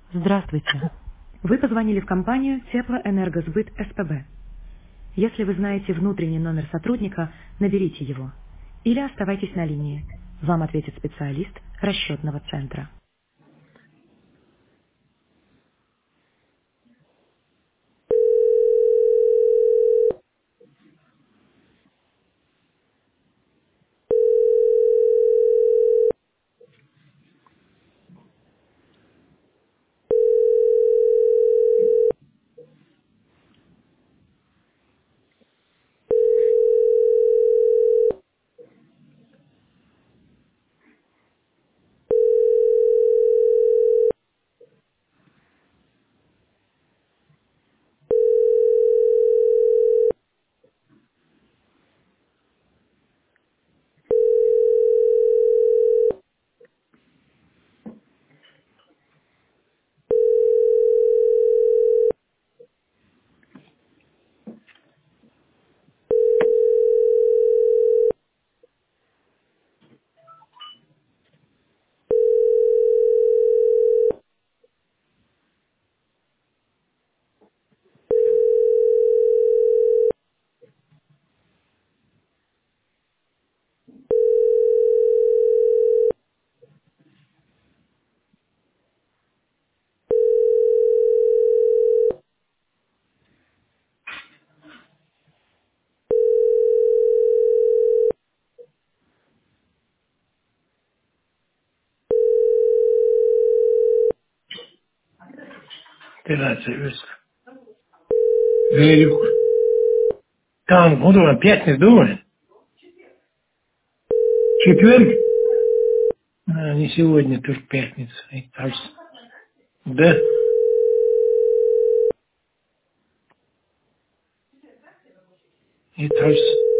Здравствуйте. Вы позвонили в компанию Теплоэнергосбыт СПБ. Если вы знаете внутренний номер сотрудника, наберите его. Или оставайтесь на линии. Вам ответит специалист расчетного центра. Операция. Говорю, там, вот он опять не думает. Четверг, не сегодня, только пятница. И кажется. Да? И кажется.